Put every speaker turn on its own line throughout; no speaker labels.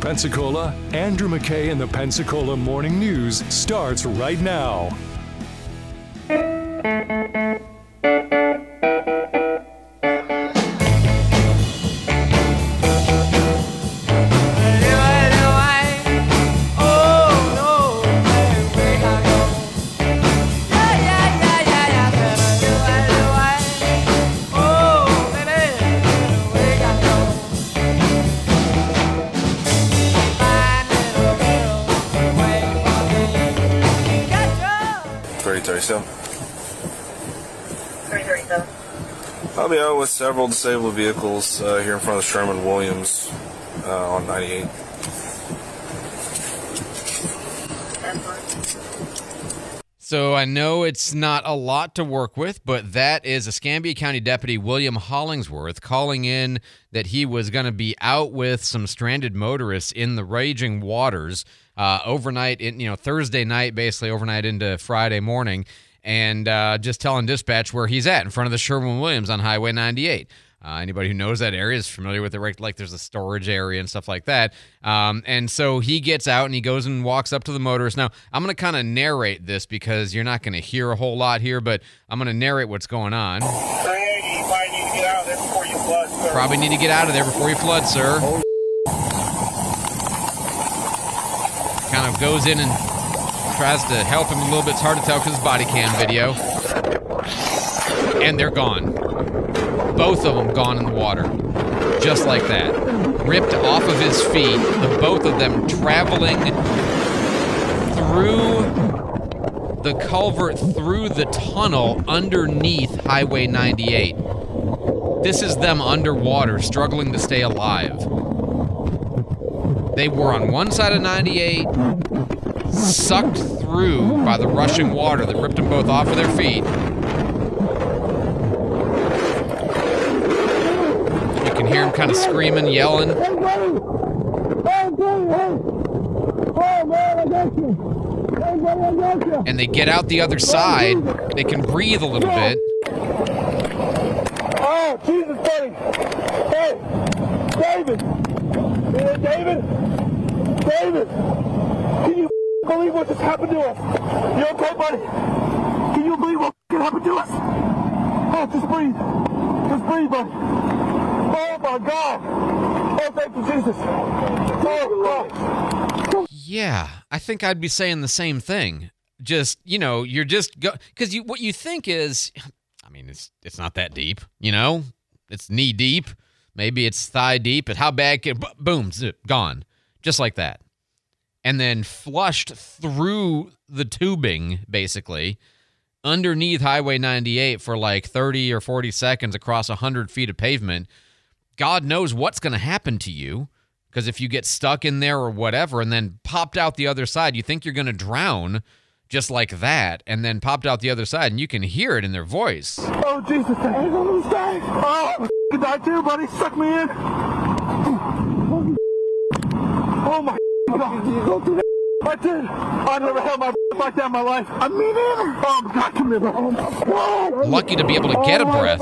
Pensacola, Andrew McKay and the Pensacola Morning News starts right now.
I'll be out with several disabled vehicles here in front of Sherman-Williams on 98.
So I know it's not a lot to work with, but that is Escambia County Deputy William Hollingsworth calling in that he was going to be out with some stranded motorists in the raging waters overnight, Thursday night, basically overnight into Friday morning. And just telling dispatch where he's at in front of the Sherwin-Williams on Highway 98. Anybody who knows that area is familiar with it, right? Like there's a storage area and stuff like that. And so he gets out and he goes and walks up to the motorist. Now, I'm going to kind of narrate this because you're not going to hear a whole lot here, but I'm going to narrate what's going on.
Hey, you might need to get out of there before you flood, sir.
Probably need to get out of there before you flood, sir. Kind of goes in and tries to help him a little bit. It's hard to tell because it's body cam video. And they're gone. Both of them gone in the water. Just like that. Ripped off of his feet. The both of them traveling through the culvert, through the tunnel underneath Highway 98. This is them underwater, struggling to stay alive. They were on one side of 98, sucked through by the rushing water that ripped them both off of their feet. You can hear them kind of screaming, yelling. And they get out the other side. They can breathe a little bit.
Oh, Jesus, buddy. Hey, David. David? David, can you believe what just happened to us? You okay, buddy? Can you believe what happened to us? Oh, just breathe. Just breathe, buddy. Oh, my God. Oh, thank you, Jesus. Oh, God.
Yeah, I think I'd be saying the same thing. Just, you're just because what you think is, it's not that deep, It's knee deep. Maybe it's thigh deep. But how bad can boom, zip, gone. Just like that. And then flushed through the tubing, basically, underneath Highway 98 for like 30 or 40 seconds across 100 feet of pavement. God knows what's going to happen to you, because if you get stuck in there or whatever and then popped out the other side, you think you're going to drown just like that, and then popped out the other side, and you can hear it in their voice.
Oh, Jesus, I'm going to die. Oh, I'm die too, buddy. Suck me in. Oh, my God. Did you go through that? I did. I never held my like that in my life. I mean, oh, my God, come here, bro. Oh, my God.
Lucky to be able to get a breath.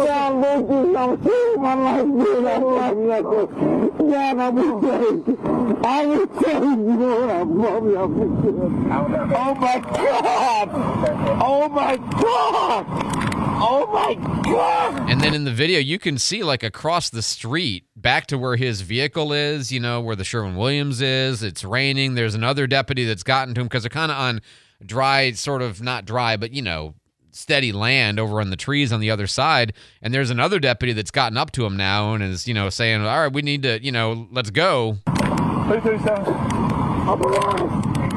Oh, my God. Oh, my God. Oh, my God.
And then in the video, you can see, like, across the street, back to where his vehicle is, where the Sherwin-Williams is. It's raining. There's another deputy that's gotten to him because they're kind of on dry, sort of not dry, but, steady land over on the trees on the other side. And there's another deputy that's gotten up to him now and is, saying, all right, we need to, let's go.
337. I'm alive.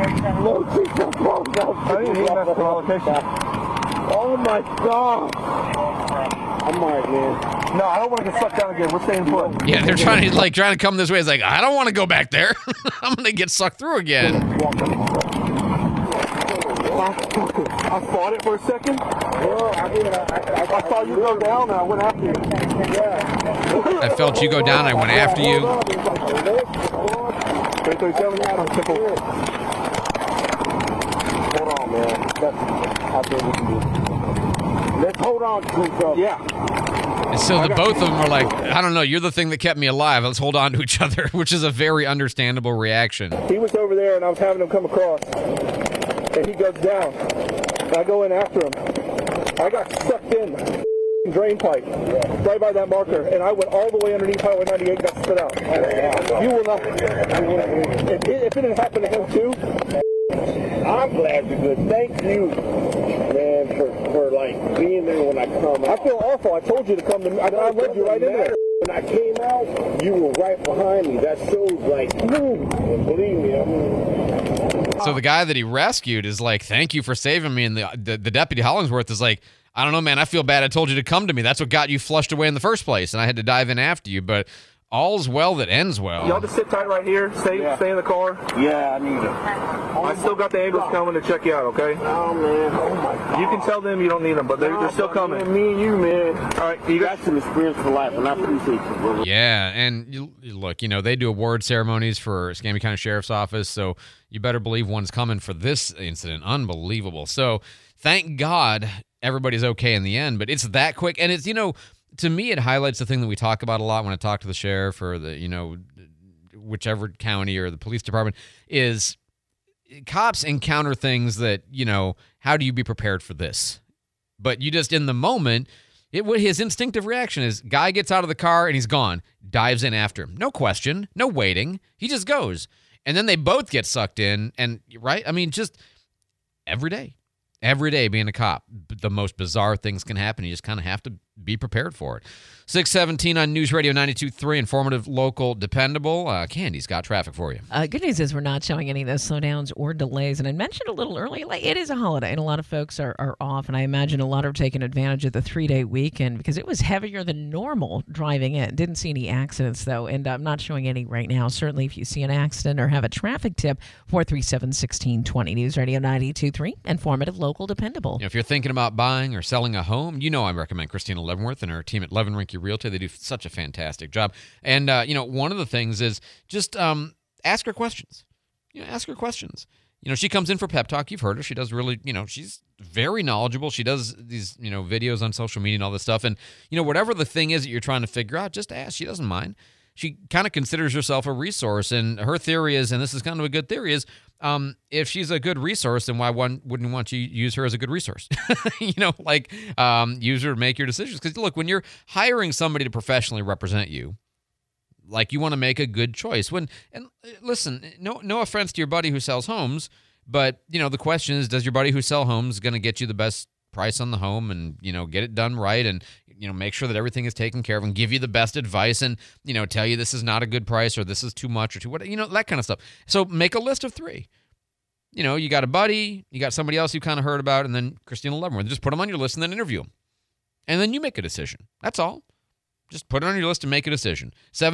Oh, my God. I'm all right, man. No, I don't want to get sucked down again. We're staying put.
Yeah, they're trying to come this way. It's like, I don't want to go back there. I'm going to get sucked through again.
I fought it for a second. I saw you go down and I went after you. Yeah.
I felt you go down and I went after you.
337 out on Triple. Hold on, man. That's how big we can do. Let's hold on to each other. Yeah.
And so the both of them are like, I don't know, you're the thing that kept me alive. Let's hold on to each other, which is a very understandable reaction.
He was over there, and I was having him come across, and he goes down. And I go in after him. I got sucked in the drain pipe right by that marker, and I went all the way underneath Highway 98 and got spit out. You will not. If it didn't happen to him too,
I'm glad you're good. Thank you, man, for like being there when I come out.
I feel awful. I told you to come to me. I led you right in there.
When I came out, you were right behind me. That shows, like, believe me, I mean.
So the guy that he rescued is like, thank you for saving me. And the Deputy Hollingsworth is like, I don't know, man, I feel bad. I told you to come to me. That's what got you flushed away in the first place. And I had to dive in after you. But all's well that ends well.
Y'all just sit tight right here. Stay in the car.
Yeah, I need it.
I still got the ambulance coming to check you out, okay?
Oh, man. Oh, my God.
You can tell them you don't need them, but they're still coming.
Man, me and you, man.
All right, you got
some experience for life, and I appreciate you, brother.
Yeah, and you look, they do award ceremonies for Escambia County Sheriff's Office, so you better believe one's coming for this incident. Unbelievable. So thank God everybody's okay in the end, but it's that quick. And it's, to me, it highlights the thing that we talk about a lot when I talk to the sheriff or the, whichever county or the police department is cops encounter things that, how do you be prepared for this? But you just, in the moment, his instinctive reaction is guy gets out of the car and he's gone, dives in after him. No question, no waiting. He just goes. And then they both get sucked in and, right? I mean, just every day being a cop, the most bizarre things can happen. You just kind of have to be prepared for it. 617 on News Radio 92.3, informative, local, dependable. Candy's got traffic for you.
Good news is we're not showing any of those slowdowns or delays. And I mentioned a little earlier, it is a holiday, and a lot of folks are off. And I imagine a lot are taking advantage of the 3-day weekend because it was heavier than normal driving in. Didn't see any accidents, though, and I'm not showing any right now. Certainly, if you see an accident or have a traffic tip, 437-1620. News Radio 92.3, informative, local, dependable.
If you're thinking about buying or selling a home, I recommend Christina Leavenworth and her team at Levin Rinke Realty. They do such a fantastic job. And, one of the things is just ask her questions. Ask her questions. She comes in for Pep Talk. You've heard her. She does really, she's very knowledgeable. She does these, videos on social media and all this stuff. And, whatever the thing is that you're trying to figure out, just ask. She doesn't mind. She kind of considers herself a resource. And her theory is, and this is kind of a good theory, is if she's a good resource, then why one wouldn't want you to use her as a good resource? Use her to make your decisions. Because, look, when you're hiring somebody to professionally represent you, you want to make a good choice. Listen, no offense to your buddy who sells homes, but, the question is, does your buddy who sells homes going to get you the best price on the home and, get it done right and, make sure that everything is taken care of and give you the best advice and, tell you this is not a good price or this is too much or too what, that kind of stuff. So make a list of 3. You got a buddy, you got somebody else you kind of heard about, and then Christina Leavenworth. Just put them on your list and then interview them. And then you make a decision. That's all. Just put it on your list and make a decision.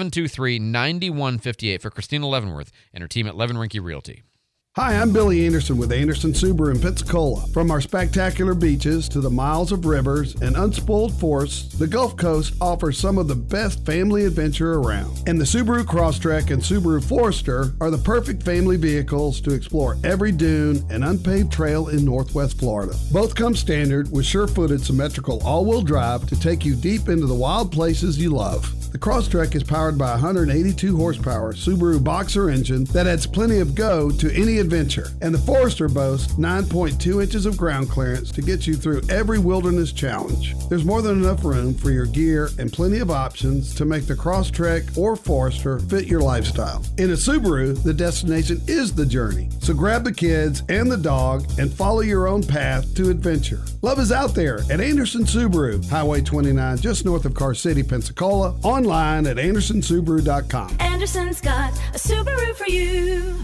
723-9158 for Christina Leavenworth and her team at Levin Rinke Realty.
Hi, I'm Billy Anderson with Anderson Subaru in Pensacola. From our spectacular beaches to the miles of rivers and unspoiled forests, the Gulf Coast offers some of the best family adventure around. And the Subaru Crosstrek and Subaru Forester are the perfect family vehicles to explore every dune and unpaved trail in Northwest Florida. Both come standard with sure-footed symmetrical all-wheel drive to take you deep into the wild places you love. The Crosstrek is powered by a 182 horsepower Subaru Boxer engine that adds plenty of go to any adventure. And the Forester boasts 9.2 inches of ground clearance to get you through every wilderness challenge. There's more than enough room for your gear and plenty of options to make the Crosstrek or Forester fit your lifestyle. In a Subaru, the destination is the journey. So grab the kids and the dog and follow your own path to adventure. Love is out there at Anderson Subaru, Highway 29, just north of Car City, Pensacola. Online at AndersonSubaru.com.
Anderson's got a Subaru for you.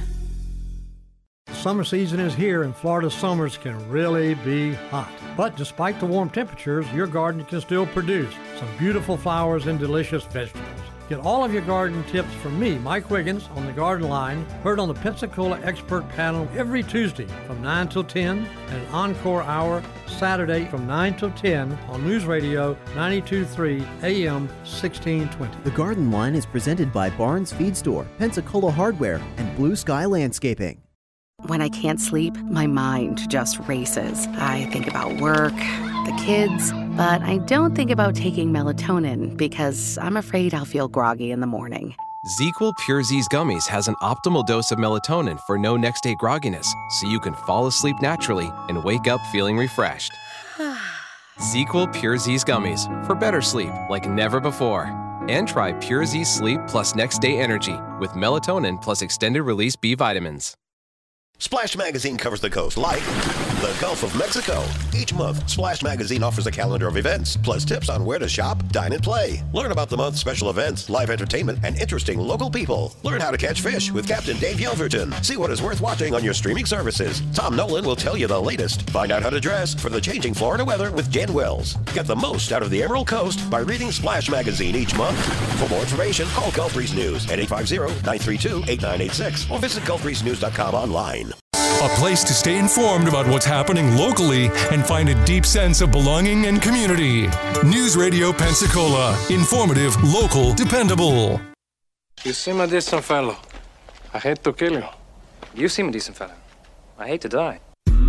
Summer season is here and Florida summers can really be hot. But despite the warm temperatures, your garden can still produce some beautiful flowers and delicious vegetables. Get all of your garden tips from me, Mike Wiggins, on the Garden Line, heard on the Pensacola Expert Panel every Tuesday from 9 till 10, and an encore hour Saturday from 9 till 10 on News Radio 92.3 AM 1620.
The Garden Line is presented by Barnes Feed Store, Pensacola Hardware, and Blue Sky Landscaping.
When I can't sleep, my mind just races. I think about work, the kids, But I don't think about taking melatonin because I'm afraid I'll feel groggy in the morning.
ZzzQuil Pure Z's Gummies has an optimal dose of melatonin for no next-day grogginess, so you can fall asleep naturally and wake up feeling refreshed. ZzzQuil Pure Z's Gummies for better sleep like never before. And try Pure Z Sleep plus Next Day Energy with melatonin plus extended-release B vitamins.
Splash Magazine covers the coast like the Gulf of Mexico. Each month, Splash Magazine offers a calendar of events, plus tips on where to shop, dine, and play. Learn about the month's special events, live entertainment, and interesting local people. Learn how to catch fish with Captain Dave Yelverton. See what is worth watching on your streaming services. Tom Nolan will tell you the latest. Find out how to dress for the changing Florida weather with Jen Wells. Get the most out of the Emerald Coast by reading Splash Magazine each month. For more information, call Gulf Breeze News at 850-932-8986 or visit GulfBreezeNews.com online.
A place to stay informed about what's happening locally and find a deep sense of belonging and community. News Radio Pensacola. Informative, local, dependable.
You seem a decent fellow. I hate to kill you. You seem a decent fellow. I hate to die.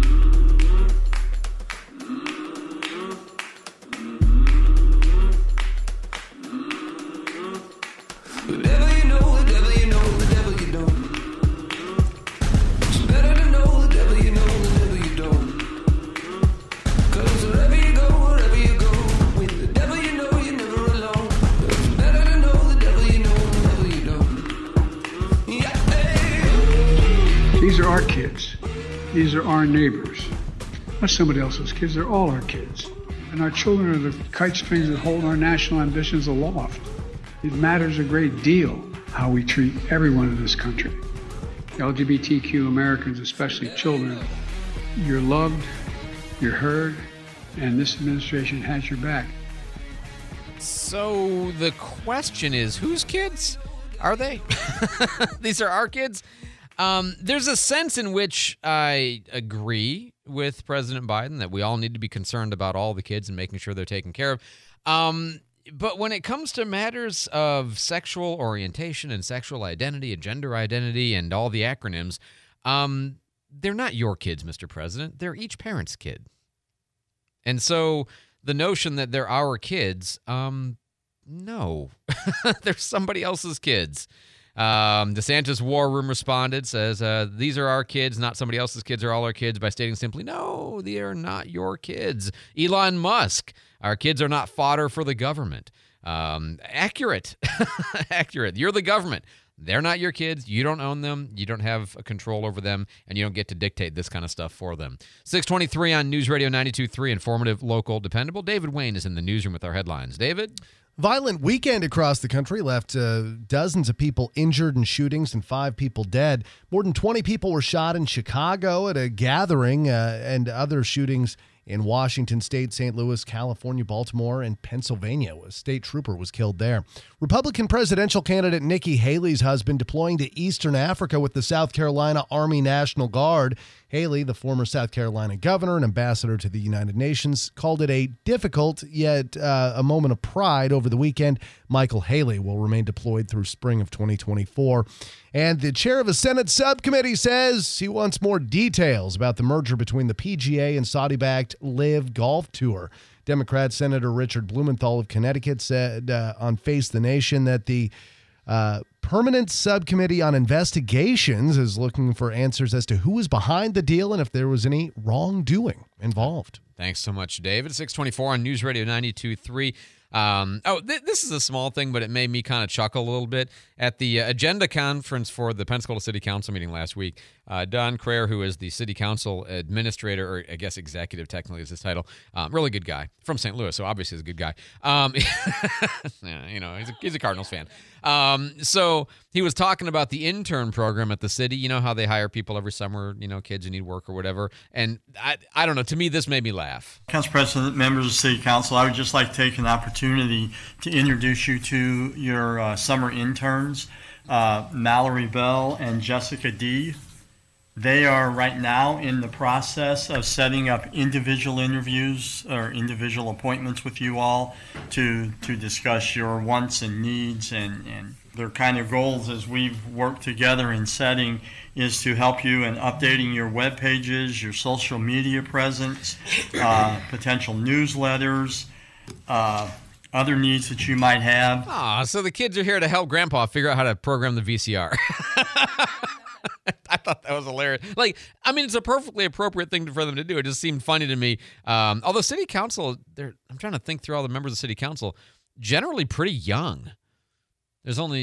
These are our kids. These are our neighbors. Not somebody else's kids. They're all our kids. And our children are the kite strings that hold our national ambitions aloft. It matters a great deal how we treat everyone in this country. LGBTQ Americans, especially children, you're loved, you're heard, and this administration has your back.
So the question is, whose kids are they? These are our kids. There's a sense in which I agree with President Biden that we all need to be concerned about all the kids and making sure they're taken care of. But when it comes to matters of sexual orientation and sexual identity and gender identity and all the acronyms, they're not your kids, Mr. President. They're each parent's kid. And so the notion that they're our kids, no. They're somebody else's kids. DeSantis War Room responded, says, these are our kids, not somebody else's kids are all our kids, by stating simply, no, they are not your kids. Elon Musk, our kids are not fodder for the government. Accurate. Accurate. You're the government. They're not your kids. You don't own them. You don't have a control over them, and you don't get to dictate this kind of stuff for them. 623 on News Radio 92.3, informative, local, dependable. David Wayne is in the newsroom with our headlines. David?
Violent weekend across the country left dozens of people injured in shootings and 5 people dead. More than 20 people were shot in Chicago at a gathering and other shootings in Washington State, St. Louis, California, Baltimore, and Pennsylvania. A state trooper was killed there. Republican presidential candidate Nikki Haley's husband deploying to Eastern Africa with the South Carolina Army National Guard. Haley, the former South Carolina governor and ambassador to the United Nations, called it a difficult yet a moment of pride over the weekend. Michael Haley will remain deployed through spring of 2024. And the chair of a Senate subcommittee says he wants more details about the merger between the PGA and Saudi-backed LIV Golf Tour. Democrat Senator Richard Blumenthal of Connecticut said on Face the Nation that the Permanent Subcommittee on Investigations is looking for answers as to who was behind the deal and if there was any wrongdoing involved.
Thanks so much, David. 624 on News Radio 92.3. This is a small thing, but it made me kind of chuckle a little bit. At the agenda conference for the Pensacola City Council meeting last week, Don Crayer, who is the City Council administrator, or I guess executive technically is his title, really good guy, from St. Louis, so obviously he's a good guy. Yeah, he's a Cardinals fan. So he was talking about the intern program at the city. You know how they hire people every summer, kids who need work or whatever. And I don't know, to me, this made me laugh.
Council President, members of the City Council, I would just like to take an opportunity to introduce you to your summer interns, Mallory Bell and Jessica D. They are right now in the process of setting up individual interviews or individual appointments with you all to discuss your wants and needs, and their kind of goals as we've worked together in setting is to help you in updating your web pages, your social media presence, potential newsletters, other needs that you might have.
Ah, so the kids are here to help Grandpa figure out how to program the VCR. I thought that was hilarious. Like, I mean, it's a perfectly appropriate thing for them to do. It just seemed funny to me. Although City Council, I'm trying to think through all the members of City Council, generally pretty young. There's only,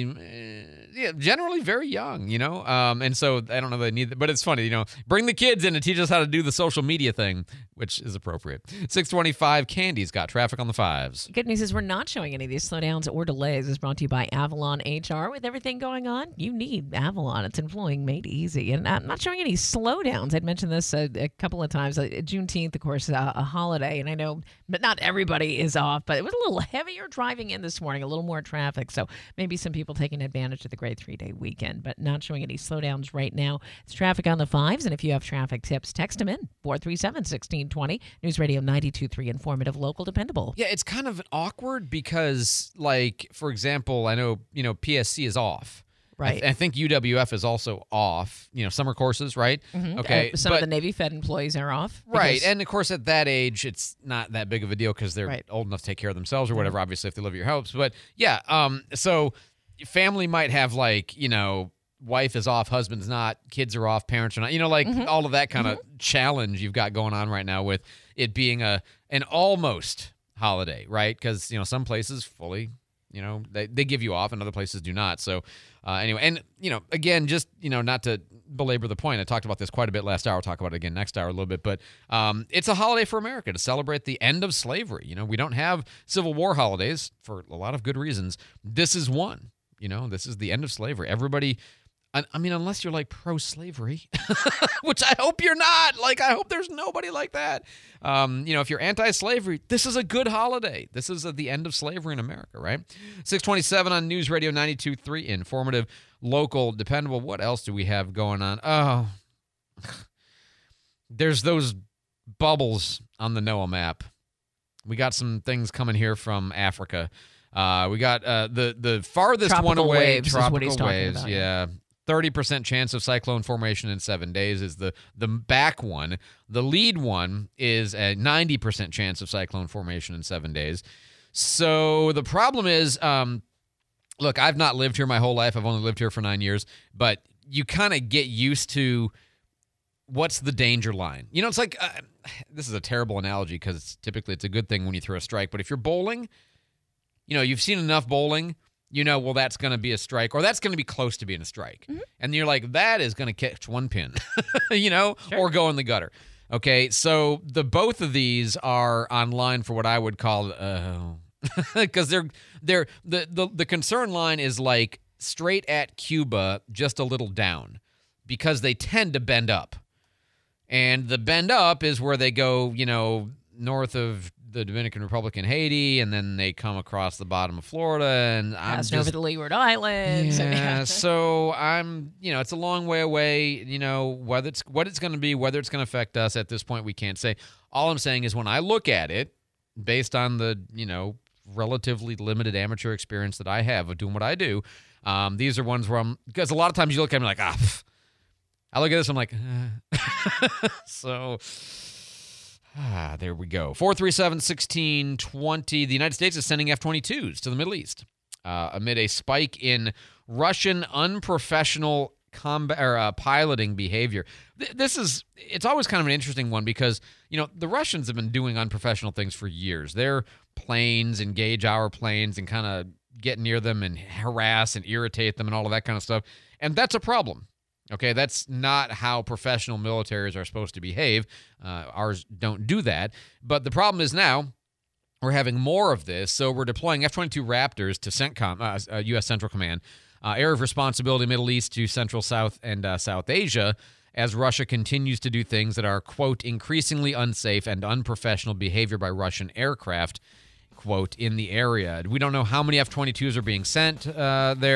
generally very young, and so I don't know if they need that, but it's funny, bring the kids in and teach us how to do the social media thing, which is appropriate. 625, Candy's got traffic on the 5s.
Good news is we're not showing any of these slowdowns or delays. It's brought to you by Avalon HR. With everything going on, you need Avalon. It's employing made easy. And I'm not showing any slowdowns. I'd mentioned this a couple of times. Juneteenth, of course, a holiday, and I know but not everybody is off, but it was a little heavier driving in this morning, a little more traffic, so maybe some people taking advantage of the great 3-day weekend, but not showing any slowdowns right now. It's traffic on the 5s, and if you have traffic tips, text them in, 437-1620. News Radio 92.3, informative, local, dependable.
Yeah, it's kind of awkward because, like, for example, I know, PSC is off.
Right.
I think UWF is also off, summer courses, right?
Mm-hmm.
Okay.
Some of the Navy Fed employees are off.
Right. And, of course, at that age, it's not that big of a deal because they're old enough to take care of themselves or whatever, obviously, if they live at your house. But, yeah, so family might have, like, wife is off, husband's not, kids are off, parents are not, all of that kind of challenge you've got going on right now with it being an almost holiday, right? Because, some places fully, they give you off and other places do not. So, anyway, and, again, just, not to belabor the point, I talked about this quite a bit last hour. I'll talk about it again next hour a little bit, but it's a holiday for America to celebrate the end of slavery. We don't have Civil War holidays for a lot of good reasons. This is one. This is the end of slavery. Everybody, I mean, unless you're like pro-slavery, which I hope you're not. Like, I hope there's nobody like that. If you're anti-slavery, this is a good holiday. This is the end of slavery in America, right? 627 on News Radio 92.3, informative, local, dependable. What else do we have going on? Oh, there's those bubbles on the NOAA map. We got some things coming here from Africa. We got the farthest
tropical
one away,
waves
tropical waves. Yeah. 30% chance of cyclone formation in 7 days is the back one. The lead one is a 90% chance of cyclone formation in 7 days. So the problem is, look, I've not lived here my whole life. I've only lived here for 9 years. But you kind of get used to what's the danger line. It's like, this is a terrible analogy because typically it's a good thing when you throw a strike. But if you're bowling, you've seen enough bowling, well, that's going to be a strike, or that's going to be close to being a strike. Mm-hmm. And you're like, that is going to catch one pin, sure. Or go in the gutter. Okay, so both of these are online for what I would call, because the concern line is like straight at Cuba, just a little down, because they tend to bend up. And the bend up is where they go, north of the Dominican Republic and Haiti, and then they come across the bottom of Florida, and
passing over the Leeward Islands.
Yeah, so it's a long way away. Whether it's what it's going to be, whether it's going to affect us at this point, we can't say. All I'm saying is when I look at it, based on the relatively limited amateur experience that I have of doing what I do, these are ones where because a lot of times you look at me like, I look at this, I'm like, so. There we go. 437-1620. The United States is sending F-22s to the Middle East amid a spike in Russian unprofessional combat or piloting behavior. It's always kind of an interesting one because, the Russians have been doing unprofessional things for years. Their planes engage our planes and kind of get near them and harass and irritate them and all of that kind of stuff. And that's a problem. Okay, that's not how professional militaries are supposed to behave. Ours don't do that. But the problem is now we're having more of this, so we're deploying F-22 Raptors to CENTCOM, U.S. Central Command, Area of Responsibility Middle East to Central, South, and South Asia, as Russia continues to do things that are, quote, increasingly unsafe and unprofessional behavior by Russian aircraft, quote, in the area. We don't know how many F-22s are being sent there,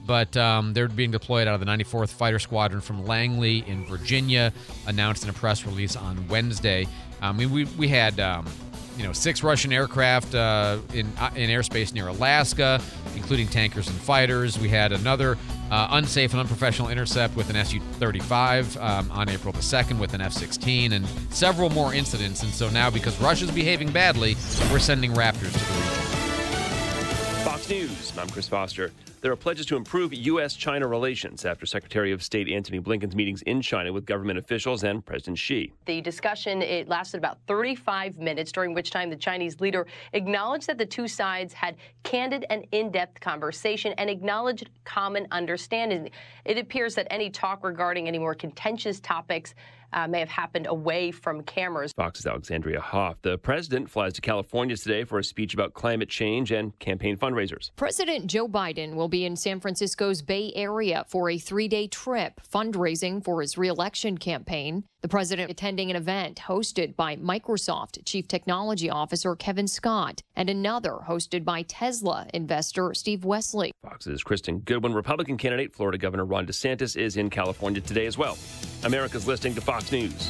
but they're being deployed out of the 94th Fighter Squadron from Langley in Virginia, announced in a press release on Wednesday. We had 6 Russian aircraft in airspace near Alaska, including tankers and fighters. We had another unsafe and unprofessional intercept with an Su-35 on April the 2nd with an F-16, and several more incidents. And so now, because Russia's behaving badly, we're sending Raptors to the region.
Fox News, I'm Chris Foster. There are pledges to improve U.S.-China relations after Secretary of State Antony Blinken's meetings in China with government officials and President Xi.
The discussion, it lasted about 35 minutes, during which time the Chinese leader acknowledged that the two sides had candid and in-depth conversation and acknowledged common understanding. It appears that any talk regarding any more contentious topics may have happened away from cameras.
Fox's Alexandria Hoff. The president flies to California today for a speech about climate change and campaign fundraisers.
President Joe Biden will be in San Francisco's Bay Area for a 3-day trip, fundraising for his re-election campaign. The president attending an event hosted by Microsoft Chief Technology Officer Kevin Scott and another hosted by Tesla investor Steve Wesley.
Fox's Kristen Goodwin. Republican candidate Florida Governor Ron DeSantis is in California today as well. America's listening to Fox News.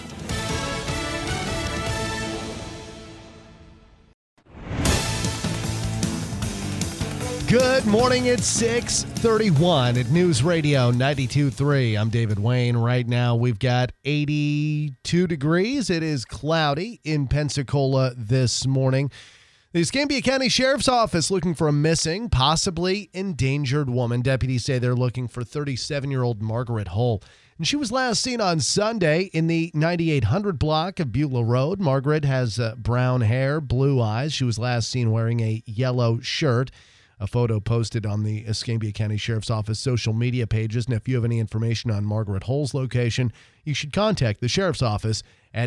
Good morning. It's 6:31 at News Radio 92.3. I'm David Wayne. Right now, we've got 82 degrees. It is cloudy in Pensacola this morning. The Escambia County Sheriff's Office looking for a missing, possibly endangered woman. Deputies say they're looking for 37-year-old Margaret Hull. And she was last seen on Sunday in the 9800 block of Beulah Road. Margaret has brown hair, blue eyes. She was last seen wearing a yellow shirt. A photo posted on the Escambia County Sheriff's Office social media pages. And if you have any information on Margaret Hull's location, you should contact the Sheriff's Office at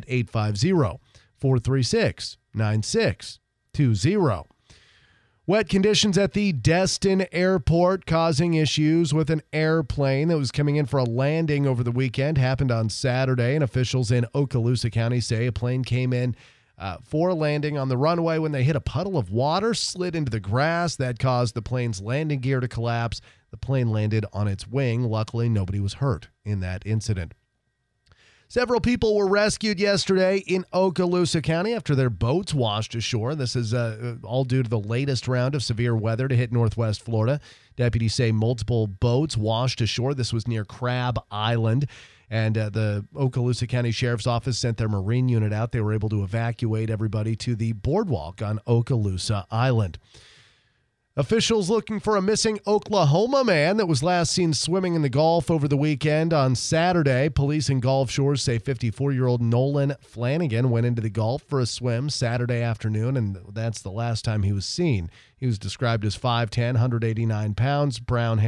850-436-9620. Wet conditions at the Destin Airport causing issues with an airplane that was coming in for a landing over the weekend. Happened on Saturday, and officials in Okaloosa County say a plane came in for a landing on the runway when they hit a puddle of water, slid into the grass. That caused the plane's landing gear to collapse. The plane landed on its wing. Luckily, nobody was hurt in that incident. Several people were rescued yesterday in Okaloosa County after their boats washed ashore. This is all due to the latest round of severe weather to hit northwest Florida. Deputies say multiple boats washed ashore. This was near Crab Island. And the Okaloosa County Sheriff's Office sent their Marine unit out. They were able to evacuate everybody to the boardwalk on Okaloosa Island. Officials looking for a missing Oklahoma man that was last seen swimming in the Gulf over the weekend on Saturday. Police in Gulf Shores say 54-year-old Nolan Flanagan went into the Gulf for a swim Saturday afternoon, and that's the last time he was seen. He was described as 5'10", 189 pounds, brown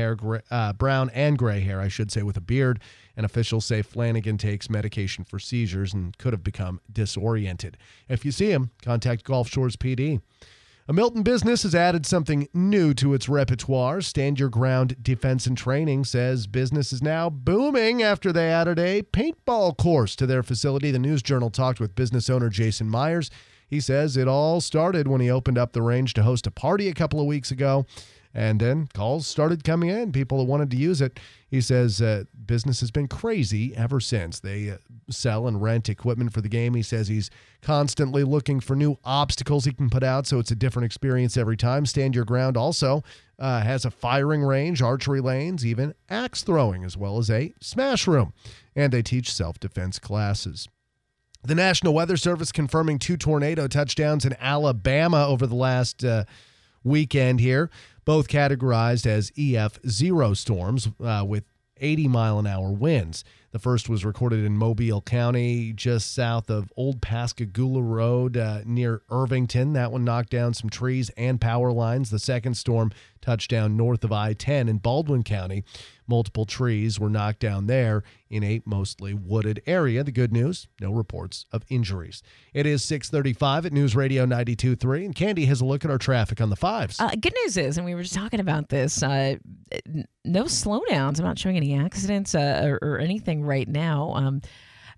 and gray hair, I should say, with a beard. And officials say Flanagan takes medication for seizures and could have become disoriented. If you see him, contact Gulf Shores PD. A Milton business has added something new to its repertoire. Stand Your Ground Defense and Training says business is now booming after they added a paintball course to their facility. The News Journal talked with business owner Jason Myers. He says it all started when he opened up the range to host a party a couple of weeks ago. And then calls started coming in, people that wanted to use it. He says business has been crazy ever since. They sell and rent equipment for the game. He says he's constantly looking for new obstacles he can put out, so it's a different experience every time. Stand Your Ground also has a firing range, archery lanes, even axe throwing, as well as a smash room. And they teach self-defense classes. The National Weather Service confirming 2 tornado touchdowns in Alabama over the last weekend here, both categorized as EF0 storms with 80-mile-an-hour winds. The first was recorded in Mobile County, just south of Old Pascagoula Road near Irvington. That one knocked down some trees and power lines. The second storm touched down north of I-10 in Baldwin County. Multiple trees were knocked down there in a mostly wooded area. The good news, no reports of injuries. It is 6:35 at News Radio 92.3, and Candy has a look at our traffic on the 5s.
Good news is, and we were just talking about this, no slowdowns. I'm not showing any accidents or anything right now.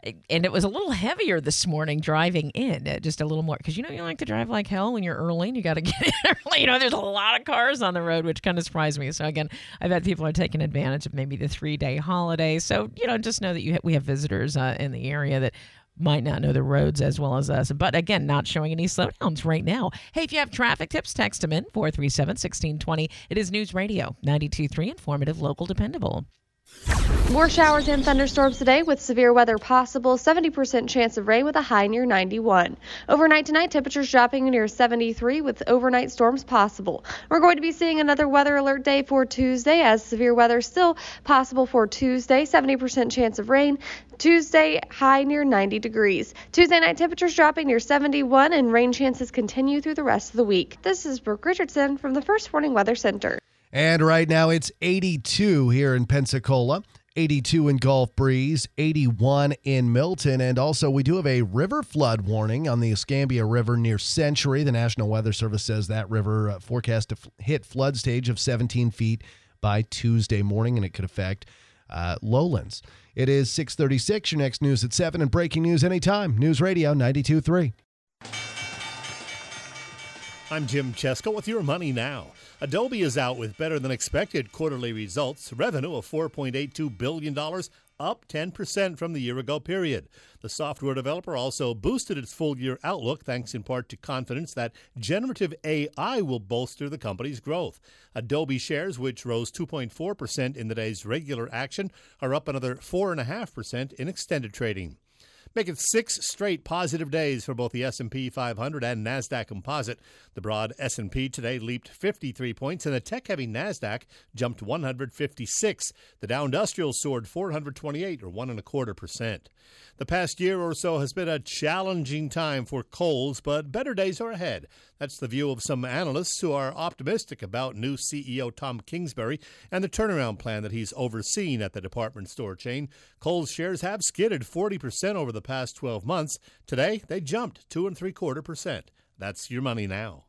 And it was a little heavier this morning driving in, just a little more. Because, you like to drive like hell when you're early and you got to get in early. There's a lot of cars on the road, which kind of surprised me. So, again, I bet people are taking advantage of maybe the 3-day holiday. So, just know that we have visitors in the area that might not know the roads as well as us. But, again, not showing any slowdowns right now. Hey, if you have traffic tips, text them in, 437-1620. It is News Radio 92.3, informative, local, dependable.
More showers and thunderstorms today with severe weather possible. 70% chance of rain with a high near 91. Overnight tonight, temperatures dropping near 73 with overnight storms possible. We're going to be seeing another weather alert day for Tuesday as severe weather still possible for Tuesday. 70% chance of rain. Tuesday, high near 90 degrees. Tuesday night, temperatures dropping near 71 and rain chances continue through the rest of the week. This is Brooke Richardson from the First Warning Weather Center.
And right now it's 82 here in Pensacola, 82 in Gulf Breeze, 81 in Milton. And also we do have a river flood warning on the Escambia River near Century. The National Weather Service says that river forecast to hit flood stage of 17 feet by Tuesday morning, and it could affect lowlands. It is 6:36. Your next news at 7 and breaking news anytime. News Radio 92.3.
I'm Jim Chesko with your Money Now. Adobe is out with better than expected quarterly results. Revenue of $4.82 billion, up 10% from the year-ago period. The software developer also boosted its full-year outlook thanks in part to confidence that generative AI will bolster the company's growth. Adobe shares, which rose 2.4% in the day's regular action, are up another 4.5% in extended trading. Make it 6 straight positive days for both the S&P 500 and NASDAQ Composite. The broad S&P today leaped 53 points, and the tech-heavy NASDAQ jumped 156. The Dow Industrial soared 428, or 1.25%. The past year or so has been a challenging time for Kohl's, but better days are ahead. That's the view of some analysts who are optimistic about new CEO Tom Kingsbury and the turnaround plan that he's overseen at the department store chain. Kohl's shares have skidded 40% over the past 12 months. Today, they jumped 2.75%. That's your Money Now.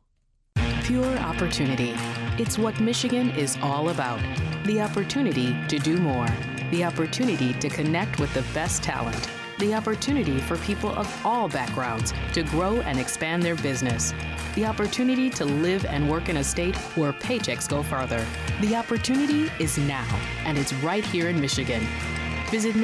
Pure opportunity. It's what Michigan is all about. The opportunity to do more. The opportunity to connect with the best talent. The opportunity for people of all backgrounds to grow and expand their business. The opportunity to live and work in a state where paychecks go farther. The opportunity is now, and it's right here in Michigan. Visit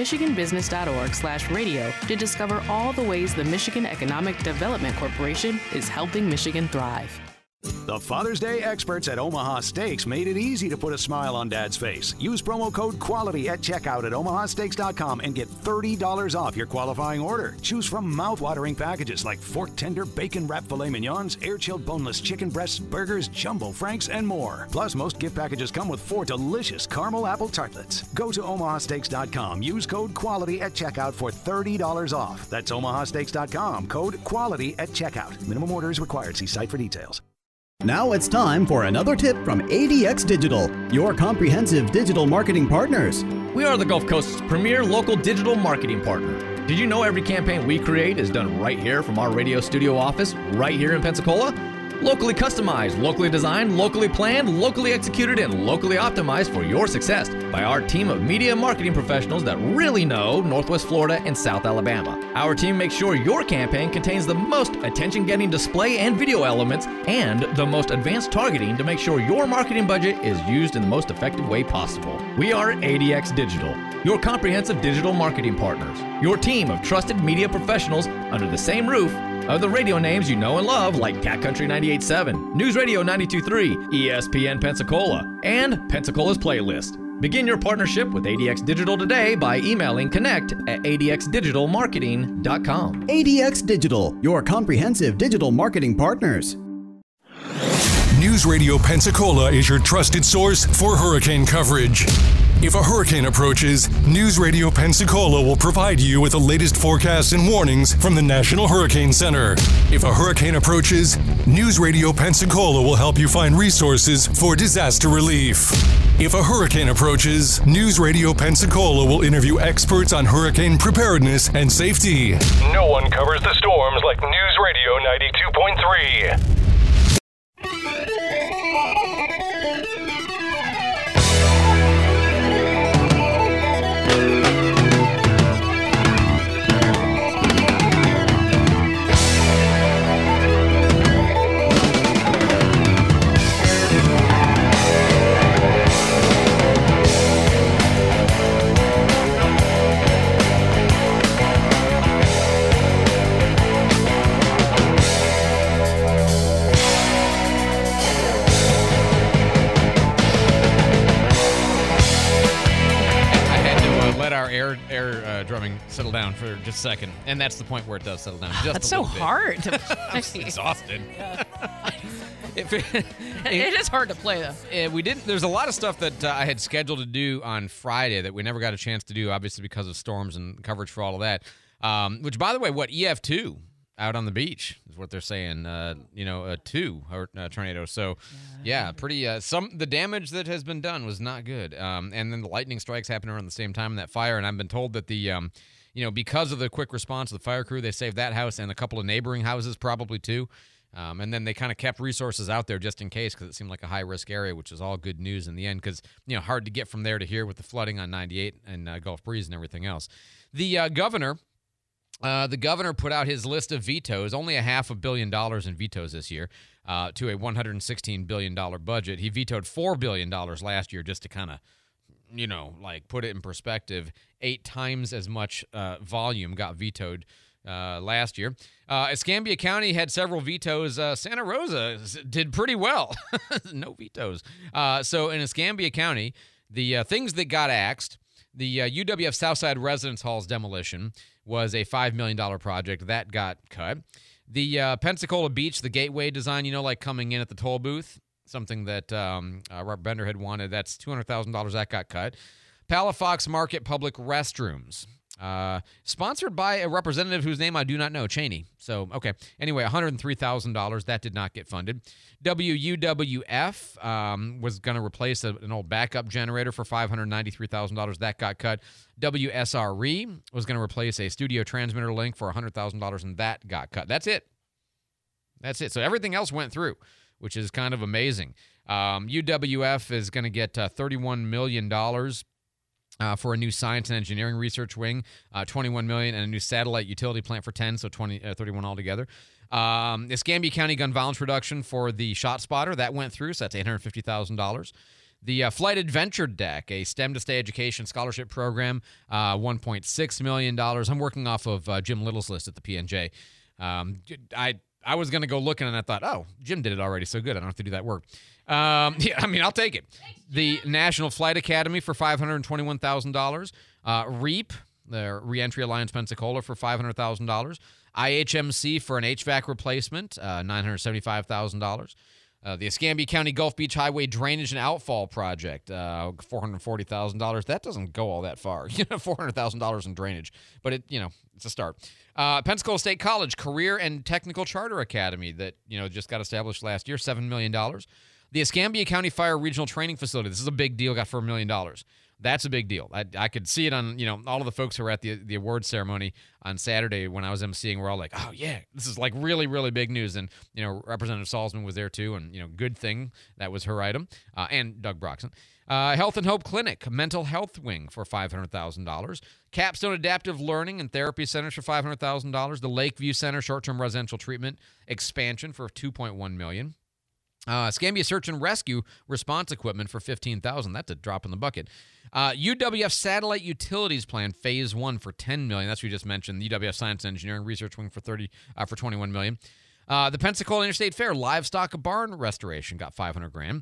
michiganbusiness.org/radio to discover all the ways the Michigan Economic Development Corporation is helping Michigan thrive.
The Father's Day experts at Omaha Steaks made it easy to put a smile on Dad's face. Use promo code QUALITY at checkout at omahasteaks.com and get $30 off your qualifying order. Choose from mouth-watering packages like fork tender, bacon-wrapped filet mignons, air-chilled boneless chicken breasts, burgers, jumbo franks, and more. Plus, most gift packages come with 4 delicious caramel apple tartlets. Go to omahasteaks.com. Use code QUALITY at checkout for $30 off. That's omahasteaks.com. Code QUALITY at checkout. Minimum order is required. See site for details.
Now it's time for another tip from ADX Digital, your comprehensive digital marketing partners.
We are the Gulf Coast's premier local digital marketing partner. Did you know every campaign we create is done right here from our radio studio office, right here in Pensacola? Locally customized, locally designed, locally planned, locally executed, and locally optimized for your success by our team of media and marketing professionals that really know Northwest Florida and South Alabama. Our team makes sure your campaign contains the most attention-getting display and video elements and the most advanced targeting to make sure your marketing budget is used in the most effective way possible. We are ADX Digital, your comprehensive digital marketing partners. Your team of trusted media professionals under the same roof of the radio names you know and love like Cat Country 98.7, News Radio 92.3, ESPN Pensacola, and Pensacola's Playlist. Begin your partnership with ADX Digital today by emailing connect@adxdigitalmarketing.com.
ADX Digital, your comprehensive digital marketing partners.
News Radio Pensacola is your trusted source for hurricane coverage. If a hurricane approaches, News Radio Pensacola will provide you with the latest forecasts and warnings from the National Hurricane Center. If a hurricane approaches, News Radio Pensacola will help you find resources for disaster relief. If a hurricane approaches, News Radio Pensacola will interview experts on hurricane preparedness and safety.
No one covers the storms like News Radio 92.3.
drumming settle down for just a second. And that's the point where it does settle down. Just
That's
a
so
little bit.
hard to
I'm exhausted.
It is hard to play, though.
We didn't. There's a lot of stuff that I had scheduled to do on Friday that we never got a chance to do, obviously because of storms and coverage for all of that. Which, by the way, EF2 out on the beach is what they're saying. A 2 tornado. So, yeah, pretty. The damage that has been done was not good. And then the lightning strikes happened around the same time in that fire. And I've been told that because of the quick response of the fire crew, they saved that house and a couple of neighboring houses probably too. And then they kind of kept resources out there just in case because it seemed like a high-risk area, which is all good news in the end because, hard to get from there to here with the flooding on 98 and Gulf Breeze and everything else. The governor put out his list of vetoes, only $500 million in vetoes this year to a $116 billion budget. He vetoed $4 billion last year just to kind of, put it in perspective. 8 times as much volume got vetoed last year. Escambia County had several vetoes. Santa Rosa did pretty well. No vetoes. So in Escambia County, the things that got axed, the UWF Southside Residence Hall's demolition was a $5 million project. That got cut. The Pensacola Beach, the gateway design, like coming in at the toll booth, something that Robert Bender had wanted, that's $200,000. That got cut. Palafox Market Public Restrooms. Sponsored by a representative whose name I do not know, Cheney. So, okay. Anyway, $103,000. That did not get funded. WUWF was going to replace an old backup generator for $593,000. That got cut. WSRE was going to replace a studio transmitter link for $100,000, and that got cut. That's it. So everything else went through, which is kind of amazing. UWF is going to get $31 million. For a new science and engineering research wing, $21 million, and a new satellite utility plant for 10, so 31 altogether. Escambia County gun violence reduction for the Shot Spotter, that went through, so that's $850,000. The Flight Adventure Deck, a STEM to Stay education scholarship program, $1.6 million. I'm working off of Jim Little's list at the PNJ. I was going to go looking, and I thought, oh, Jim did it already, so good. I don't have to do that work. I'll take it. The National Flight Academy for $521,000. REAP, the Reentry Alliance Pensacola, for $500,000. IHMC for an HVAC replacement, $975,000. The Escambia County Gulf Beach Highway Drainage and Outfall Project, $440,000. That doesn't go all that far, $400,000 in drainage, but it's a start. Pensacola State College Career and Technical Charter Academy that just got established last year, $7 million. The Escambia County Fire Regional Training Facility. This is a big deal. Got $4 million. That's a big deal. I could see it on all of the folks who were at the award ceremony on Saturday when I was emceeing. We're all like, oh yeah, this is like really, really big news. And Representative Salzman was there too, and good thing that was her item. And Doug Broxson. Health and Hope Clinic, mental health wing for $500,000. Capstone Adaptive Learning and Therapy Centers for $500,000. The Lakeview Center short-term residential treatment expansion for $2.1 million. Escambia Search and Rescue response equipment for $15,000. That's a drop in the bucket. UWF Satellite Utilities Plan Phase 1 for $10 million. That's what we just mentioned. The UWF Science and Engineering Research Wing for $21 million. The Pensacola Interstate Fair Livestock Barn Restoration got $500,000.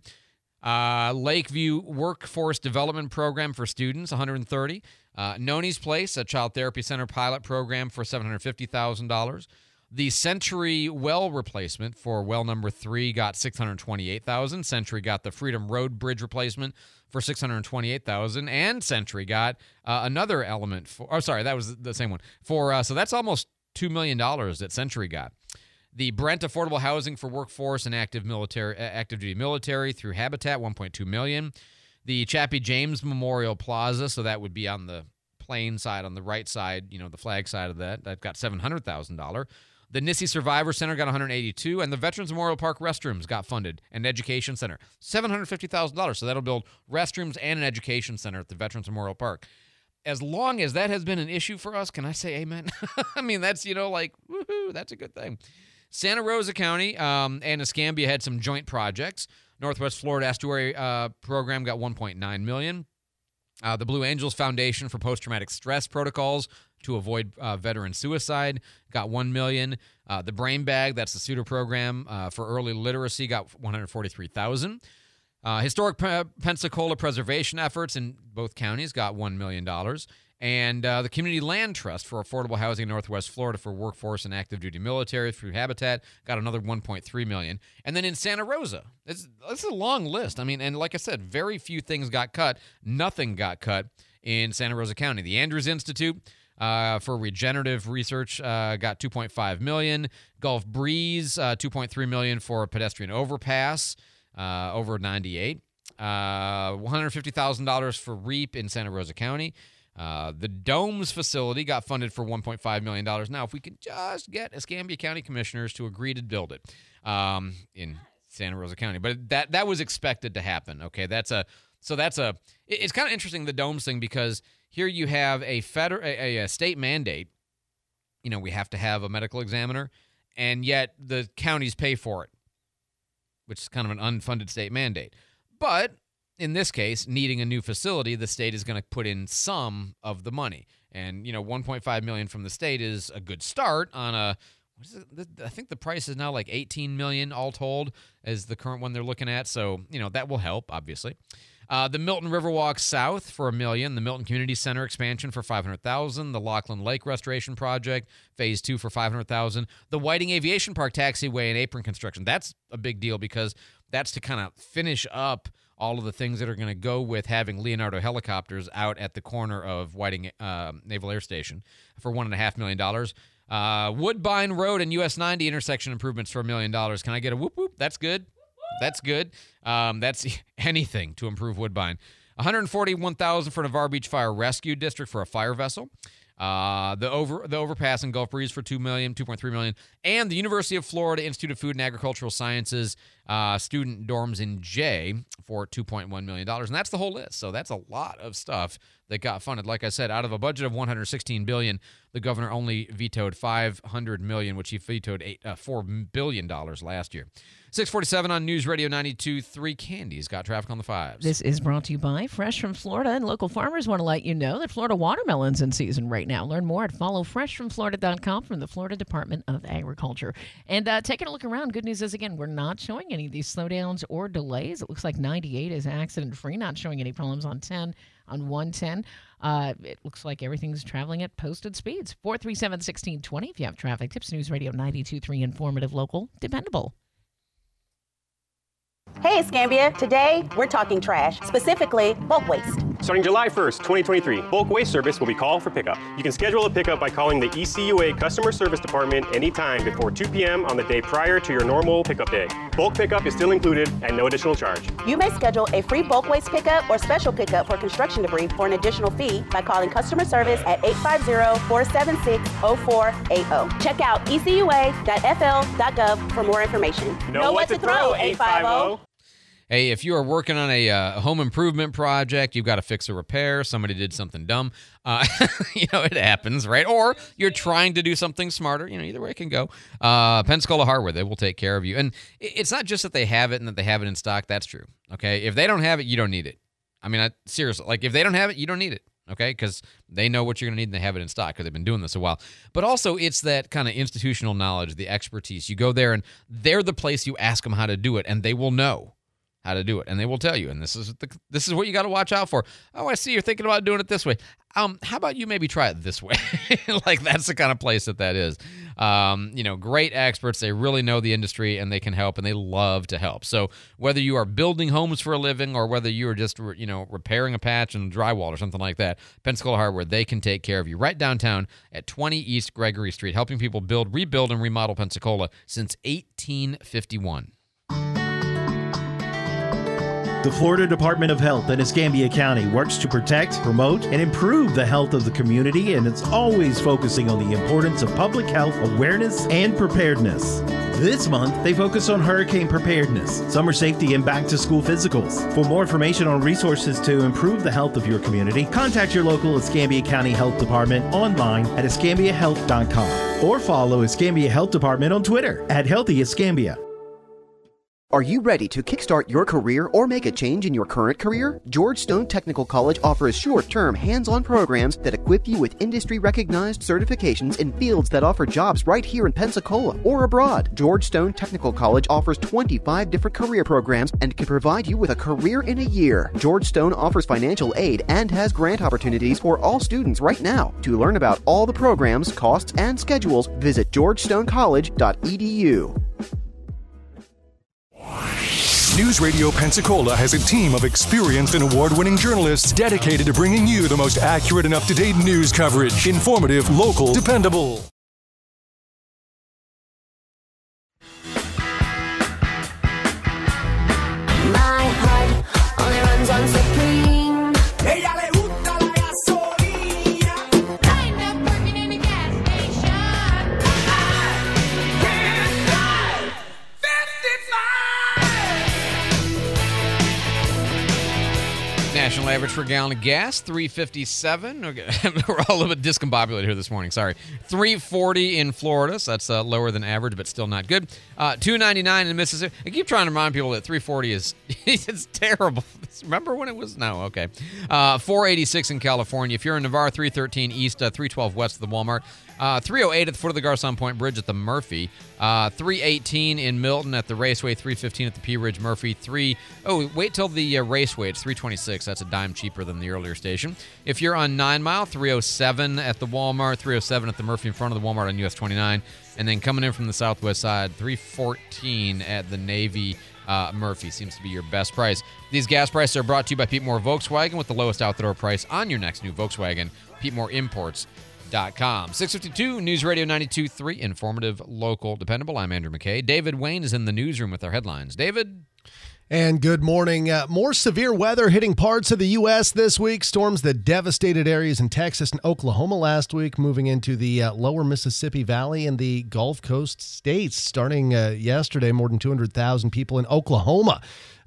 Lakeview Workforce Development Program for students, $130,000. Noni's Place, a child therapy center pilot program for $750,000. The Century well replacement for well number 3 got $628,000. Century got the Freedom Road Bridge replacement for $628,000, and Century got another element for. Oh, sorry, that was the same one for. So that's almost $2 million that Century got. The Brent Affordable Housing for Workforce and Active Duty Military through Habitat, $1.2 million. The Chappie James Memorial Plaza, so that would be on the plain side, on the right side, the flag side of that. That got $700,000. The Nissy Survivor Center got $182,000, and the Veterans Memorial Park restrooms got funded, and Education Center, $750,000. So that'll build restrooms and an education center at the Veterans Memorial Park. As long as that has been an issue for us, can I say amen? I mean, that's, woohoo, that's a good thing. Santa Rosa County and Escambia had some joint projects. Northwest Florida Estuary program got $1.9 million. The Blue Angels Foundation for Post-Traumatic Stress Protocols to avoid veteran suicide got $1 million. The Brain Bag, that's the SUDA program for early literacy, got $143,000. Historic Pensacola preservation efforts in both counties got $1 million. And the Community Land Trust for affordable housing in Northwest Florida for workforce and active duty military through Habitat got another $1.3 million. And then in Santa Rosa, it's a long list. I mean, and like I said, very few things got cut. Nothing got cut in Santa Rosa County. The Andrews Institute for regenerative research got $2.5 million. Gulf Breeze, $2.3 million for a pedestrian overpass over 98. $150,000 for REAP in Santa Rosa County. The Domes facility got funded for $1.5 million. Now, if we could just get Escambia County commissioners to agree to build it in Santa Rosa County. But that was expected to happen, okay? It's kind of interesting, the Domes thing, because here you have a state mandate. You know, we have to have a medical examiner, and yet the counties pay for it, which is kind of an unfunded state mandate. But in this case, needing a new facility, the state is going to put in some of the money. And, you know, $1.5 million from the state is a good start on I think the price is now like $18 million all told is the current one they're looking at. So, you know, that will help, obviously. The Milton Riverwalk South for $1 million. The Milton Community Center expansion for $500,000. The Laughlin Lake Restoration Project, Phase 2 for $500,000. The Whiting Aviation Park taxiway and apron construction. That's a big deal because that's to kind of finish up all of the things that are going to go with having Leonardo helicopters out at the corner of Whiting Naval Air Station for $1.5 million. Woodbine Road and US 90 intersection improvements for $1 million. Can I get a whoop whoop? That's good. That's good. That's anything to improve Woodbine. $141,000 for Navarre Beach Fire Rescue District for a fire vessel. The overpass in Gulf Breeze for $2.3 million, and the University of Florida Institute of Food and Agricultural Sciences student dorms in J for $2.1 million, and that's the whole list. So that's a lot of stuff that got funded. Like I said, out of a budget of $116 billion, the governor only vetoed $500 million, which he vetoed $4 billion last year. 647 on News Radio 92.3. Candy's got traffic on the fives.
This is brought to you by Fresh from Florida, and local farmers want to let you know that Florida watermelon's in season right now. Learn more at followfreshfromflorida.com from the Florida Department of Agriculture. And taking a look around, good news is, again, we're not showing any of these slowdowns or delays. It looks like 98 is accident-free, not showing any problems on 10. On 110, it looks like everything's traveling at posted speeds. 437-1620 if you have traffic tips. News Radio 92.3, informative, local, dependable.
Hey, Escambia. Today, we're talking trash, specifically bulk waste.
Starting July 1st, 2023, bulk waste service will be called for pickup. You can schedule a pickup by calling the ECUA Customer Service Department anytime before 2 p.m. on the day prior to your normal pickup day. Bulk pickup is still included at no additional charge.
You may schedule a free bulk waste pickup or special pickup for construction debris for an additional fee by calling customer service at 850-476-0480. Check out ecua.fl.gov for more information.
Know what to throw, 850.
Hey, if you are working on a home improvement project, you've got to fix a repair, somebody did something dumb, it happens, right? Or you're trying to do something smarter, either way it can go. Pensacola Hardware, they will take care of you. And it's not just that they have it and that they have it in stock. That's true, okay? If they don't have it, you don't need it. I mean, seriously, like if they don't have it, you don't need it, okay? Because they know what you're going to need and they have it in stock because they've been doing this a while. But also it's that kind of institutional knowledge, the expertise. You go there and they're the place you ask them how to do it, and they will know how to do it, and they will tell you. And this is what you got to watch out for. Oh, I see you're thinking about doing it this way. How about you maybe try it this way? Like that's the kind of place that is. Great experts. They really know the industry and they can help, and they love to help. So whether you are building homes for a living or whether you are just repairing a patch and drywall or something like that, Pensacola Hardware, they can take care of you right downtown at 20 East Gregory Street, helping people build, rebuild, and remodel Pensacola since 1851.
The Florida Department of Health in Escambia County works to protect, promote, and improve the health of the community, and it's always focusing on the importance of public health awareness and preparedness. This month, they focus on hurricane preparedness, summer safety, and back-to-school physicals. For more information on resources to improve the health of your community, contact your local Escambia County Health Department online at escambiahealth.com or follow Escambia Health Department on Twitter at Healthy Escambia.
Are you ready to kickstart your career or make a change in your current career? George Stone Technical College offers short-term, hands-on programs that equip you with industry-recognized certifications in fields that offer jobs right here in Pensacola or abroad. George Stone Technical College offers 25 different career programs and can provide you with a career in a year. George Stone offers financial aid and has grant opportunities for all students right now. To learn about all the programs, costs, and schedules, visit georgestonecollege.edu.
News Radio Pensacola has a team of experienced and award-winning journalists dedicated to bringing you the most accurate and up-to-date news coverage. Informative, local, dependable.
My heart only runs on Supreme.
Ella le gusta la gasolina.
Kind of working in a gas station.
I can't drive 55.
National average for a gallon of gas, $3.57. Okay. We're all a little bit discombobulated here this morning. Sorry. $3.40 in Florida, so that's lower than average, but still not good. $2.99 in Mississippi. I keep trying to remind people that $3.40 is it's terrible. Remember when it was? No, okay. $4.86 in California. If you're in Navarre, $3.13 east, $3.12 west of the Walmart. $3.08 at the foot of the Garcon Point Bridge at the Murphy. $3.18 in Milton at the Raceway. $3.15 at the Pea Ridge Murphy. Wait till the Raceway. It's $3.26. That's a dime cheaper than the earlier station. If you're on 9 Mile, $3.07 at the Walmart. $3.07 at the Murphy in front of the Walmart on US 29. And then coming in from the southwest side, $3.14 at the Navy Murphy seems to be your best price. These gas prices are brought to you by Pete Moore Volkswagen with the lowest out-the-door price on your next new Volkswagen. PeteMooreImports.com. 652 News Radio 92.3, informative, local, dependable. I'm Andrew McKay. David Wayne is in the newsroom with our headlines. David?
And good morning. More severe weather hitting parts of the U.S. this week. Storms that devastated areas in Texas and Oklahoma last week, moving into the lower Mississippi Valley and the Gulf Coast states. Starting yesterday, more than 200,000 people in Oklahoma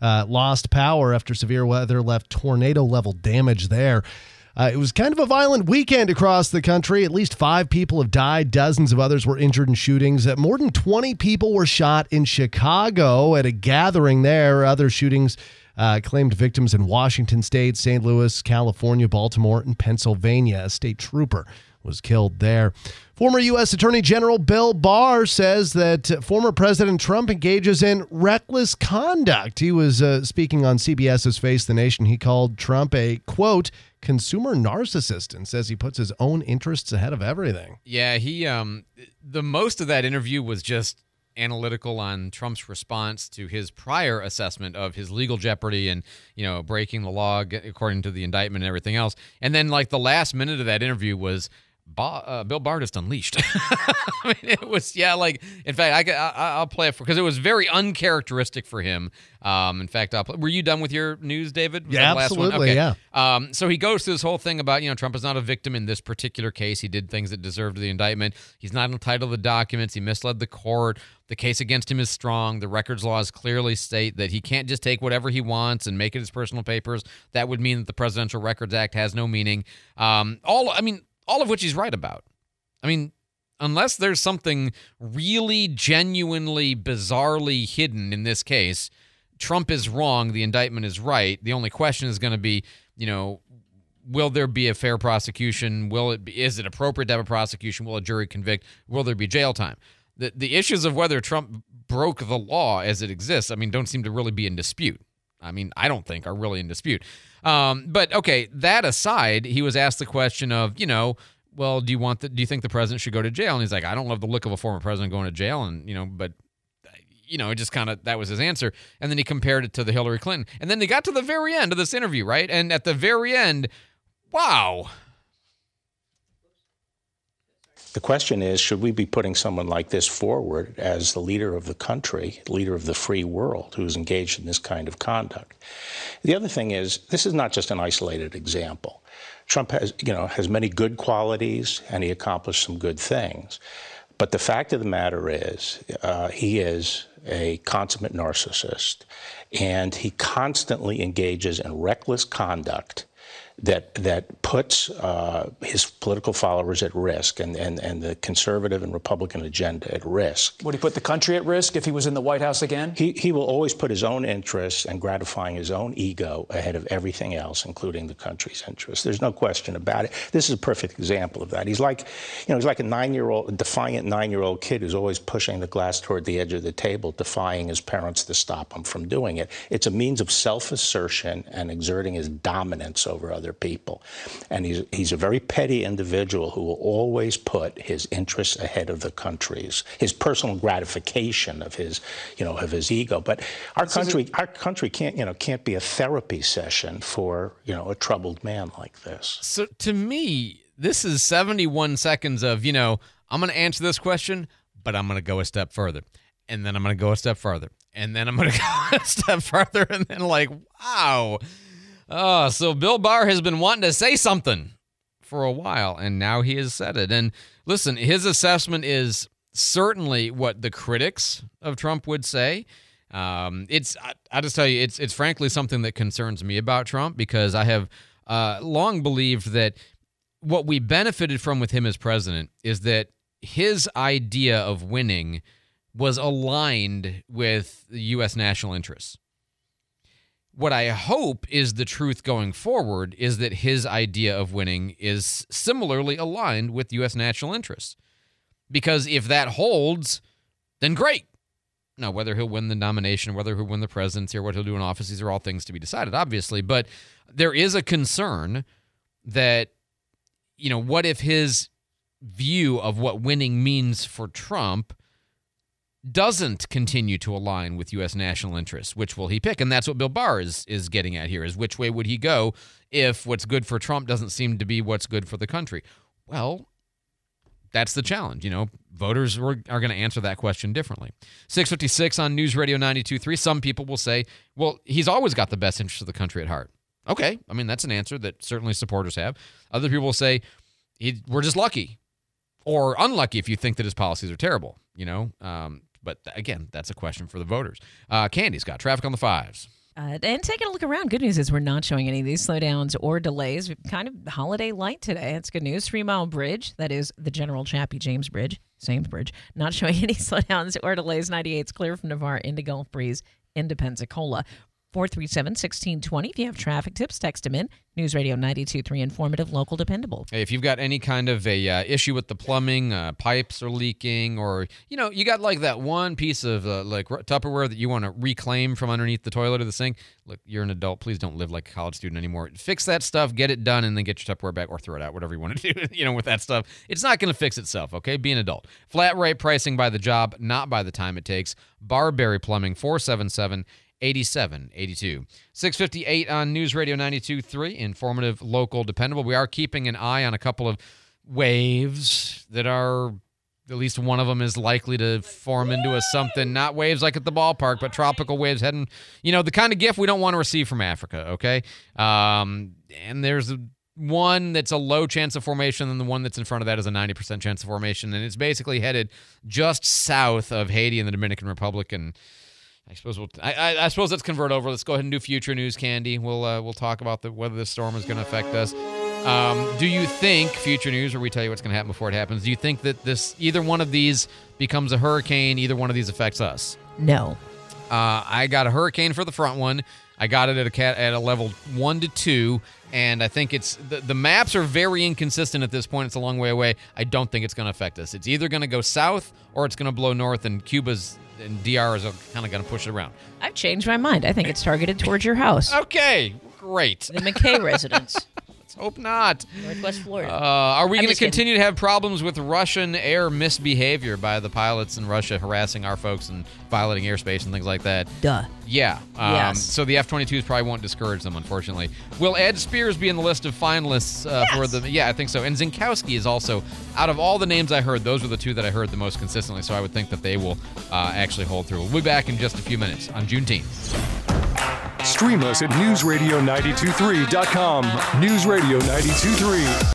lost power after severe weather left tornado-level damage there. It was kind of a violent weekend across the country. At least 5 people have died. Dozens of others were injured in shootings. More than 20 people were shot in Chicago at a gathering there. Other shootings claimed victims in Washington State, St. Louis, California, Baltimore, and Pennsylvania. A state trooper was killed there. Former U.S. Attorney General Bill Barr says that former President Trump engages in reckless conduct. He was speaking on CBS's Face the Nation. He called Trump a, quote, consumer narcissist and says he puts his own interests ahead of everything.
Yeah, he the most of that interview was just analytical on Trump's response to his prior assessment of his legal jeopardy and, breaking the law according to the indictment and everything else. And then like the last minute of that interview was Bill Barr just unleashed. I mean, it was, in fact, I'll play it because it was very uncharacteristic for him. In fact, were you done with your news, David? Was
yeah,
that the last
absolutely,
one? Okay.
Yeah.
So he goes through this whole thing about, Trump is not a victim in this particular case. He did things that deserved the indictment. He's not entitled to the documents. He misled the court. The case against him is strong. The records laws clearly state that he can't just take whatever he wants and make it his personal papers. That would mean that the Presidential Records Act has no meaning. All of which he's right about. I mean, unless there's something really genuinely, bizarrely hidden in this case, Trump is wrong, the indictment is right. The only question is going to be, will there be a fair prosecution? Is it appropriate to have a prosecution? Will a jury convict? Will there be jail time? The issues of whether Trump broke the law as it exists, don't seem to really be in dispute. I don't think are really in dispute. But okay, that aside, he was asked the question of, well, do you think the president should go to jail? And he's like, I don't love the look of a former president going to jail. And, but it just kind of, that was his answer. And then he compared it to the Hillary Clinton. And then they got to the very end of this interview, right? And at the very end, wow.
The question is, should we be putting someone like this forward as the leader of the country, leader of the free world, who's engaged in this kind of conduct? The other thing is, this is not just an isolated example. Trump has many good qualities, and he accomplished some good things. But the fact of the matter is, he is a consummate narcissist, and he constantly engages in reckless conduct that puts his political followers at risk and the conservative and Republican agenda at risk.
Would he put the country at risk if he was in the White House again?
He will always put his own interests and gratifying his own ego ahead of everything else, including the country's interests. There's no question about it. This is a perfect example of that. He's like a defiant 9-year-old kid who's always pushing the glass toward the edge of the table, defying his parents to stop him from doing it. It's a means of self-assertion and exerting his dominance over other people. And he's a very petty individual who will always put his interests ahead of the country's, his personal gratification of his ego. But our country can't be a therapy session for, a troubled man like this.
So to me, this is 71 seconds of, I'm going to answer this question, but I'm going to go a step further. And then I'm going to go a step further. And then I'm going to go a step further. And then wow. Oh, so Bill Barr has been wanting to say something for a while, and now he has said it. And listen, his assessment is certainly what the critics of Trump would say. I just tell you, it's frankly something that concerns me about Trump, because I have long believed that what we benefited from with him as president is that his idea of winning was aligned with the U.S. national interests. What I hope is the truth going forward is that his idea of winning is similarly aligned with U.S. national interests. Because if that holds, then great. Now, whether he'll win the nomination, whether he'll win the presidency, or what he'll do in office, these are all things to be decided, obviously. But there is a concern that, what if his view of what winning means for Trump doesn't continue to align with U.S. national interests? Which will he pick? And that's what Bill Barr is getting at here, is which way would he go if what's good for Trump doesn't seem to be what's good for the country? Well, that's the challenge. Voters are going to answer that question differently. 6:56 on News Radio 92.3. Some people will say, well, he's always got the best interests of the country at heart. Okay. I mean, that's an answer that certainly supporters have. Other people will say, we're just lucky, or unlucky if you think that his policies are terrible, But again, that's a question for the voters. Candy's got traffic on the 5s.
And taking a look around, good news is we're not showing any of these slowdowns or delays. Kind of holiday light today. That's good news. 3 Mile Bridge, that is the General Chappie James Bridge, same bridge, not showing any slowdowns or delays. 98's clear from Navarre into Gulf Breeze into Pensacola. 437-1620. If you have traffic tips, text them in. News Radio 92.3, informative, local, dependable.
Hey, if you've got any kind of a issue with the plumbing, pipes are leaking, or, you got like that one piece of Tupperware that you want to reclaim from underneath the toilet or the sink. Look, you're an adult. Please don't live like a college student anymore. Fix that stuff, get it done, and then get your Tupperware back, or throw it out, whatever you want to do, with that stuff. It's not going to fix itself, okay? Be an adult. Flat rate pricing by the job, not by the time it takes. Barberry Plumbing, 477-8782. 6:58 on News Radio 92.3, informative, local, dependable. We are keeping an eye on a couple of waves that are, at least one of them is likely to form into a something, not waves like at the ballpark, but tropical waves heading, the kind of gift we don't want to receive from Africa, okay? And there's one that's a low chance of formation, and the one that's in front of that is a 90% chance of formation, and it's basically headed just south of Haiti and the Dominican Republic, and I suppose I suppose let's convert over. Let's go ahead and do future news, Candy. We'll talk about whether this storm is going to affect us. Do you think, future news, or we tell you what's going to happen before it happens, do you think that either one of these becomes a hurricane, either one of these affects us?
No.
I got a hurricane for the front one. I got it at a level 1 to 2, and I think it's the maps are very inconsistent at this point. It's a long way away. I don't think it's going to affect us. It's either going to go south or it's going to blow north, and Cuba's and DR is kind of going to push it around.
I've changed my mind. I think it's targeted towards your house.
Okay, great.
The McKay residence.
Let's hope not.
Northwest Florida.
Are we going to continue to have problems with Russian air misbehavior by the pilots in Russia harassing our folks and violating airspace and things like that?
Duh.
Yeah.
Yes.
So the F-22s probably won't discourage them, unfortunately. Will Ed Spears be in the list of finalists for the... Yeah, I think so. And Zinkowski is also... Out of all the names I heard, those were the two that I heard the most consistently, so I would think that they will actually hold through. We'll be back in just a few minutes on Juneteenth.
Stream us at newsradio923.com. News Radio 92.3.